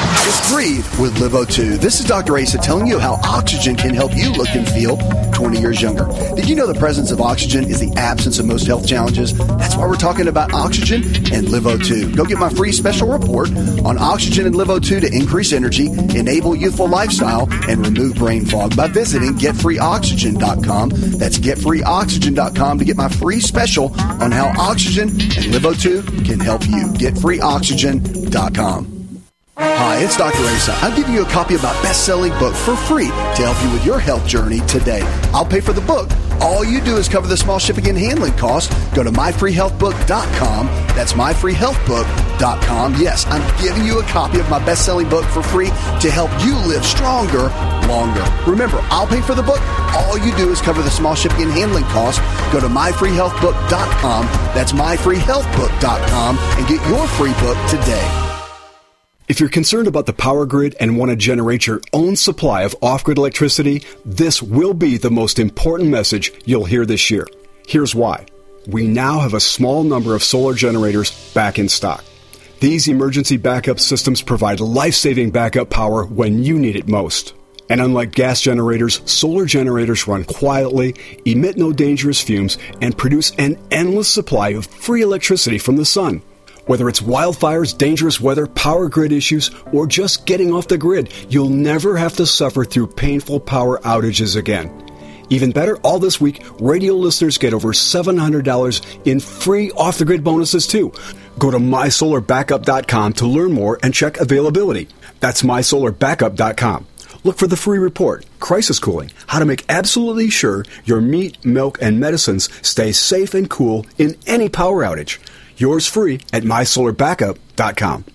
Breathe with Live O two. This is Doctor Asa telling you how oxygen can help you look and feel twenty years younger. Did you know the presence of oxygen is the absence of most health challenges? That's why we're talking about oxygen and Live O two. Go get my free special report on oxygen and Live O two to increase energy, enable youthful lifestyle, and remove brain fog by visiting get free oxygen dot com. That's get free oxygen dot com to get my free special on how oxygen and Live O two can help you. get free oxygen dot com. Hi, it's Doctor Asa. I'm giving you a copy of my best-selling book for free to help you with your health journey today. I'll pay for the book. All you do is cover the small shipping and handling costs. Go to my free health book dot com. That's my free health book dot com. Yes, I'm giving you a copy of my best-selling book for free to help you live stronger, longer. Remember, I'll pay for the book. All you do is cover the small shipping and handling costs. Go to my free health book dot com. That's my free health book dot com and get your free book today. If you're concerned about the power grid and want to generate your own supply of off-grid electricity, this will be the most important message you'll hear this year. Here's why. We now have a small number of solar generators back in stock. These emergency backup systems provide life-saving backup power when you need it most. And unlike gas generators, solar generators run quietly, emit no dangerous fumes, and produce an endless supply of free electricity from the sun. Whether it's wildfires, dangerous weather, power grid issues, or just getting off the grid, you'll never have to suffer through painful power outages again. Even better, all this week, radio listeners get over seven hundred dollars in free off-the-grid bonuses, too. Go to my solar backup dot com to learn more and check availability. That's my solar backup dot com. Look for the free report, Crisis Cooling, how to make absolutely sure your meat, milk, and medicines stay safe and cool in any power outage. Yours free at my solar backup dot com.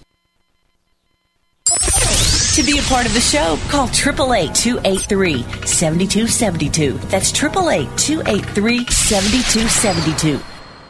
To be a part of the show, call eight eight eight, two eight three, seven two seven two. That's eight eight eight, two eight three, seven two seven two.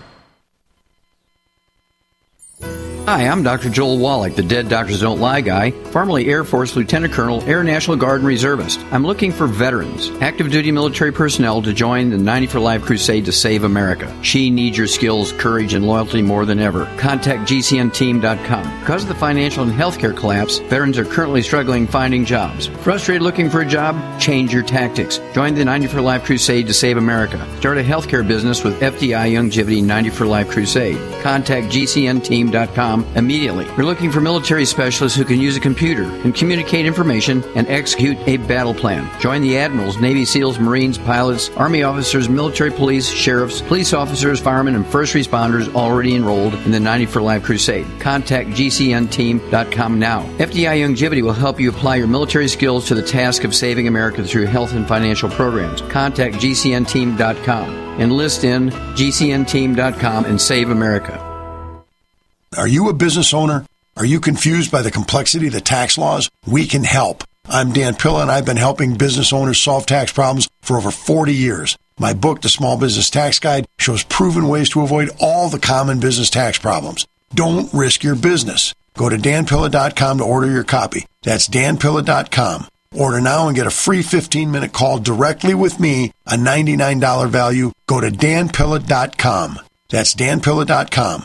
Hi, I'm Doctor Joel Wallach, the Dead Doctors Don't Lie guy, formerly Air Force Lieutenant Colonel, Air National Guard and Reservist. I'm looking for veterans, active duty military personnel to join the ninety for Life crusade to save America. She needs your skills, courage, and loyalty more than ever. Contact G C N team dot com. Because of the financial and healthcare collapse, veterans are currently struggling finding jobs. Frustrated looking for a job? Change your tactics. Join the ninety for Life crusade to save America. Start a healthcare business with F D I Youngevity ninety for Life crusade. Contact G C N team dot com immediately. We're looking for military specialists who can use a computer and communicate information and execute a battle plan. Join the admirals, Navy SEALs, Marines, pilots, Army officers, military police, sheriffs, police officers, firemen, and first responders already enrolled in the ninety for Life crusade. Contact G C N team dot com now. F D I Youngevity will help you apply your military skills to the task of saving America through health and financial programs. Contact G C N team dot com. Enlist in G C N team dot com and save America. Are you a business owner? Are you confused by the complexity of the tax laws? We can help. I'm Dan Pilla, and I've been helping business owners solve tax problems for over forty years. My book, The Small Business Tax Guide, shows proven ways to avoid all the common business tax problems. Don't risk your business. Go to Dan Pilla dot com to order your copy. That's Dan Pilla dot com. Order now and get a free fifteen-minute call directly with me, a ninety-nine dollars value. Go to Dan Pilla dot com. That's Dan Pilla dot com.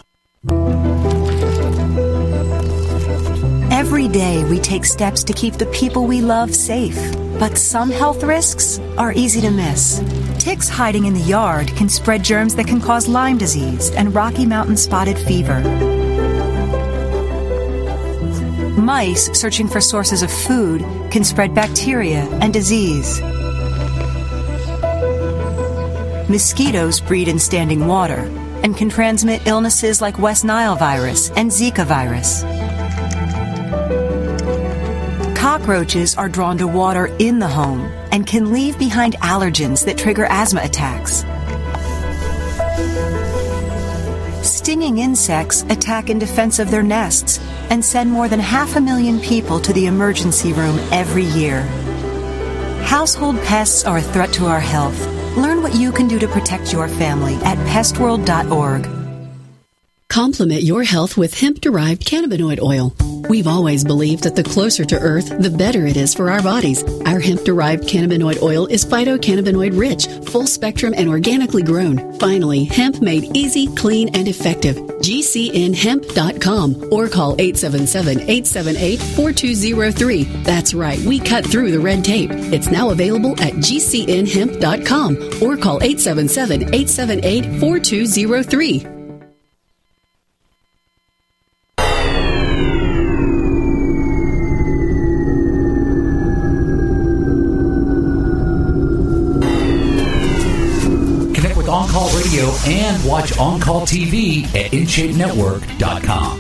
Every day we take steps to keep the people we love safe, but some health risks are easy to miss. Ticks hiding in the yard can spread germs that can cause Lyme disease and Rocky Mountain spotted fever. Mice searching for sources of food can spread bacteria and disease. Mosquitoes breed in standing water and can transmit illnesses like West Nile virus and Zika virus. Cockroaches are drawn to water in the home and can leave behind allergens that trigger asthma attacks. Stinging insects attack in defense of their nests and send more than half a million people to the emergency room every year. Household pests are a threat to our health. Learn what you can do to protect your family at pest world dot org. Complement your health with hemp-derived cannabinoid oil. We've always believed that the closer to Earth, the better it is for our bodies. Our hemp-derived cannabinoid oil is phytocannabinoid rich, full spectrum, and organically grown. Finally, hemp made easy, clean, and effective. G C N hemp dot com or call eight seven seven, eight seven eight, four two zero three. That's right, we cut through the red tape. It's now available at G C N hemp dot com or call eight seven seven, eight seven eight, four two zero three. On Call Radio and watch On Call T V at in shape network dot com.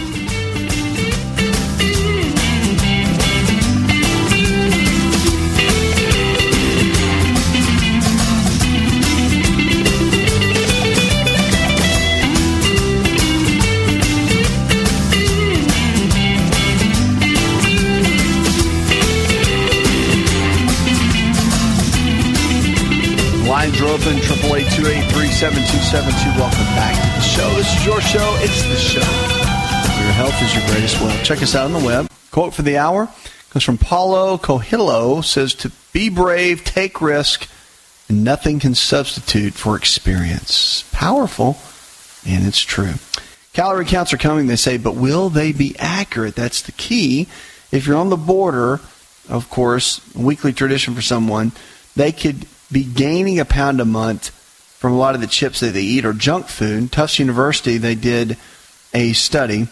Lines are open, eight eight eight, two eight three, seven two seven two. Welcome back to the show. This is your show. It's the show. Your health is your greatest wealth. Check us out on the web. Quote for the hour comes from Paulo Coelho. Says to be brave, take risk, and nothing can substitute for experience. Powerful, and it's true. Calorie counts are coming, they say, but will they be accurate? That's the key. If you're on the border, of course, weekly tradition for someone, they could be gaining a pound a month from a lot of the chips that they eat or junk food. Tufts University, they did a study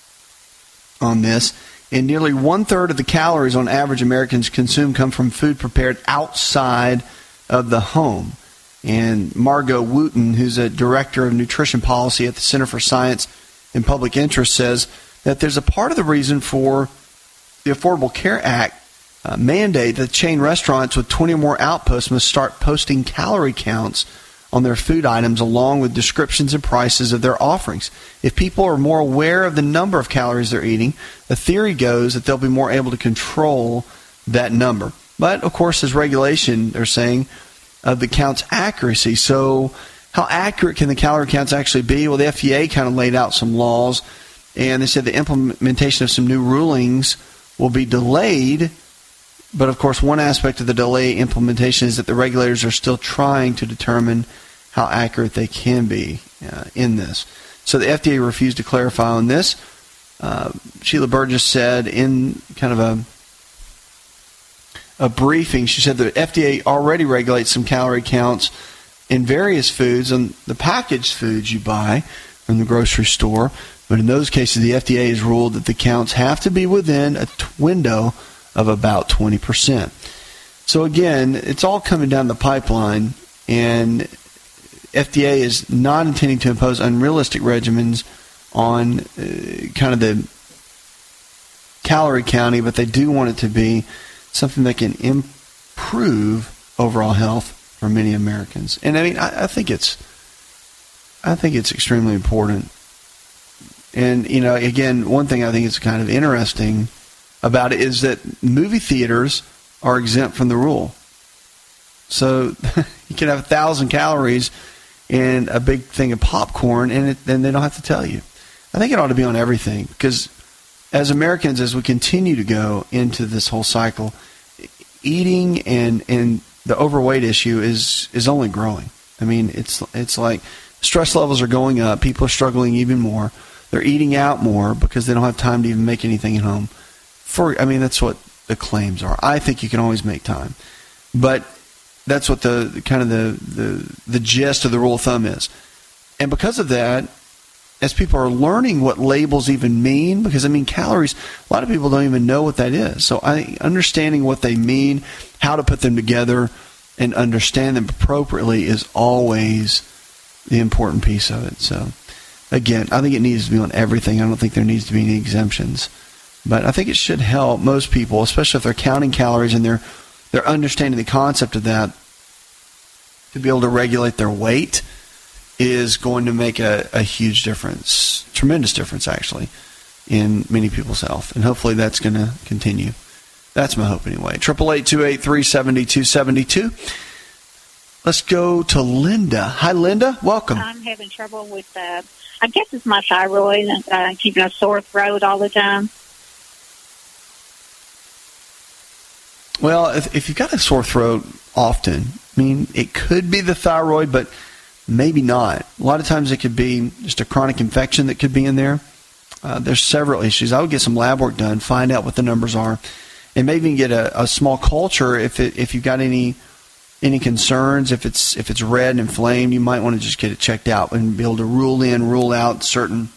on this, and nearly one-third of the calories on average Americans consume come from food prepared outside of the home. And Margot Wooten, who's a director of nutrition policy at the Center for Science and Public Interest, says that there's a part of the reason for the Affordable Care Act Uh, mandate that chain restaurants with twenty or more outposts must start posting calorie counts on their food items along with descriptions and prices of their offerings. If people are more aware of the number of calories they're eating, the theory goes that they'll be more able to control that number. But, of course, there's regulation, they're saying, of the count's accuracy. So how accurate can the calorie counts actually be? Well, the F D A kind of laid out some laws, and they said the implementation of some new rulings will be delayed. But, of course, one aspect of the delay implementation is that the regulators are still trying to determine how accurate they can be uh, in this. So the F D A refused to clarify on this. Uh, Sheila Burgess said in kind of a a briefing, she said the F D A already regulates some calorie counts in various foods and the packaged foods you buy from the grocery store. But in those cases, the F D A has ruled that the counts have to be within a t- window of about twenty percent. So again, it's all coming down the pipeline, and F D A is not intending to impose unrealistic regimens on uh, kind of the calorie counting, but they do want it to be something that can improve overall health for many Americans. And I mean, I, I think it's, I think it's extremely important. And you know, again, one thing I think is kind of interesting about it is that movie theaters are exempt from the rule. So you can have a thousand calories and a big thing of popcorn, and it, then they don't have to tell you. I think it ought to be on everything, because as Americans, as we continue to go into this whole cycle, eating and and the overweight issue is is only growing. I mean, it's it's like stress levels are going up. People are struggling even more. They're eating out more because they don't have time to even make anything at home. For I mean, that's what the claims are. I think you can always make time, but that's what the kind of the, the the gist of the rule of thumb is. And because of that, as people are learning what labels even mean, because I mean calories, a lot of people don't even know what that is. So I understanding what they mean, how to put them together, and understand them appropriately is always the important piece of it. So again, I think it needs to be on everything. I don't think there needs to be any exemptions. But I think it should help most people, especially if they're counting calories and they're they're understanding the concept of that, to be able to regulate their weight is going to make a, a huge difference, tremendous difference actually, in many people's health. And hopefully that's going to continue. That's my hope anyway. eight eight eight, two eight three, seven two seven two. Let's go to Linda. Hi, Linda. Welcome. I'm having trouble with uh, I guess it's my thyroid, uh, keeping a sore throat all the time. Well, if, if you've got a sore throat often, I mean, it could be the thyroid, but maybe not. A lot of times it could be just a chronic infection that could be in there. Uh, there's several issues. I would get some lab work done, find out what the numbers are, and maybe even get a, a small culture if it, if you've got any any concerns. If it's if it's red and inflamed, you might want to just get it checked out and be able to rule in, rule out certain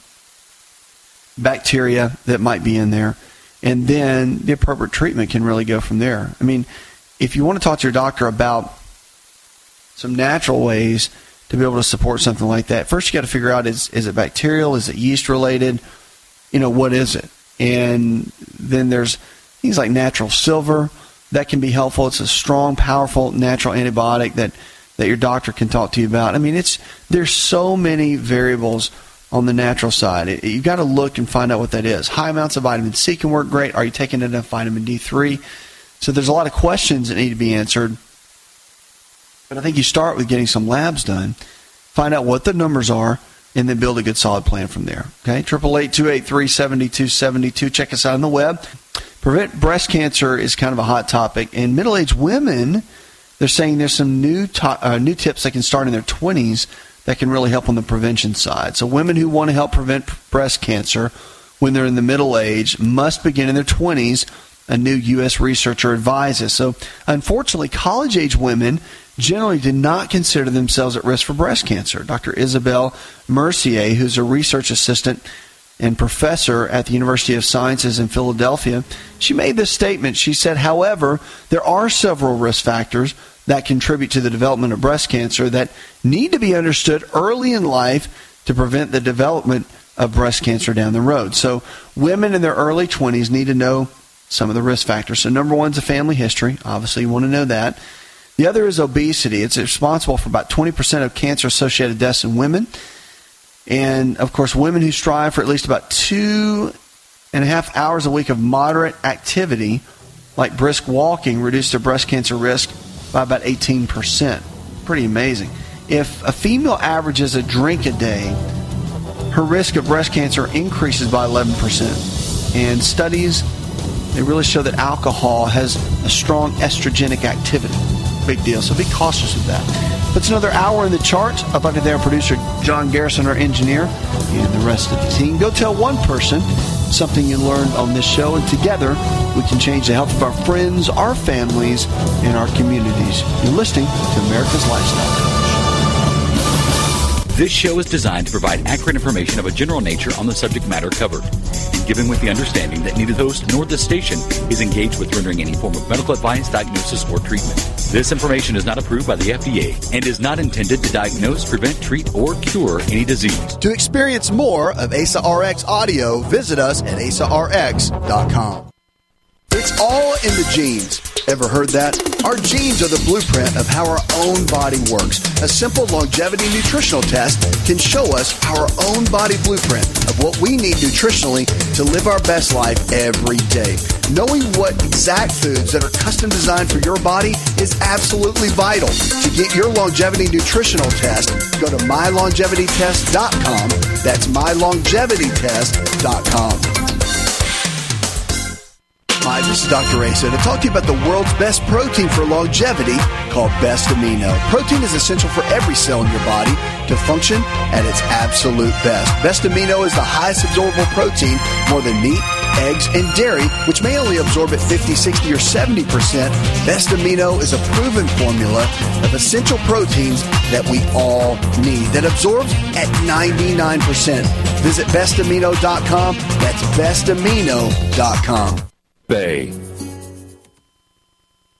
bacteria that might be in there. And then the appropriate treatment can really go from there. I mean, if you want to talk to your doctor about some natural ways to be able to support something like that, first you got to figure out, is is it bacterial? Is it yeast related? You know, what is it? And then there's things like natural silver that can be helpful. It's a strong, powerful natural antibiotic that, that your doctor can talk to you about. I mean, it's there's so many variables on the natural side. It, you've got to look and find out what that is. High amounts of vitamin C can work great. Are you taking enough vitamin D three? So there's a lot of questions that need to be answered. But I think you start with getting some labs done, find out what the numbers are, and then build a good solid plan from there. Okay, eight eight eight, two eight three, seven two seven two. Check us out on the web. Prevent breast cancer is kind of a hot topic. And middle-aged women, they're saying there's some new to- uh, new tips they can start in their twenties that can really help on the prevention side. So women who want to help prevent breast cancer when they're in the middle age must begin in their twenties, a new U S researcher advises. So unfortunately, college-age women generally do not consider themselves at risk for breast cancer. Doctor Isabelle Mercier, who's a research assistant and professor at the University of Sciences in Philadelphia, she made this statement. She said, however, there are several risk factors that contribute to the development of breast cancer that need to be understood early in life to prevent the development of breast cancer down the road. So women in their early twenties need to know some of the risk factors. So number one is a family history. Obviously, you want to know that. The other is obesity. It's responsible for about twenty percent of cancer-associated deaths in women. And, of course, women who strive for at least about two and a half hours a week of moderate activity, like brisk walking, reduce their breast cancer risk by about eighteen percent. Pretty amazing. If a female averages a drink a day, her risk of breast cancer increases by eleven percent. And studies, they really show that alcohol has a strong estrogenic activity. Big deal. So be cautious of that. Puts another hour in the charts. I'd like to thank our producer, John Garrison, our engineer, and the rest of the team. Go tell one person something you learned on this show, and together we can change the health of our friends, our families, and our communities. You're listening to America's Lifestyle Coach. This show is designed to provide accurate information of a general nature on the subject matter covered, and given with the understanding that neither the host nor the station is engaged with rendering any form of medical advice, diagnosis, or treatment. This information is not approved by the F D A and is not intended to diagnose, prevent, treat, or cure any disease. To experience more of A S A R X audio, visit us at A S A R X dot com. It's all in the genes. Ever heard that? Our genes are the blueprint of how our own body works. A simple longevity nutritional test can show us our own body blueprint of what we need nutritionally to live our best life every day. Knowing what exact foods that are custom designed for your body is absolutely vital. To get your longevity nutritional test, go to my longevity test dot com. That's my longevity test dot com. Hi, this is Doctor Asa to talk to you about the world's best protein for longevity called Best Amino. Protein is essential for every cell in your body to function at its absolute best. Best Amino is the highest absorbable protein, more than meat, eggs, and dairy, which may only absorb at fifty, sixty, or seventy percent. Best Amino is a proven formula of essential proteins that we all need that absorbs at ninety-nine percent. Visit best amino dot com. That's best amino dot com. Bay,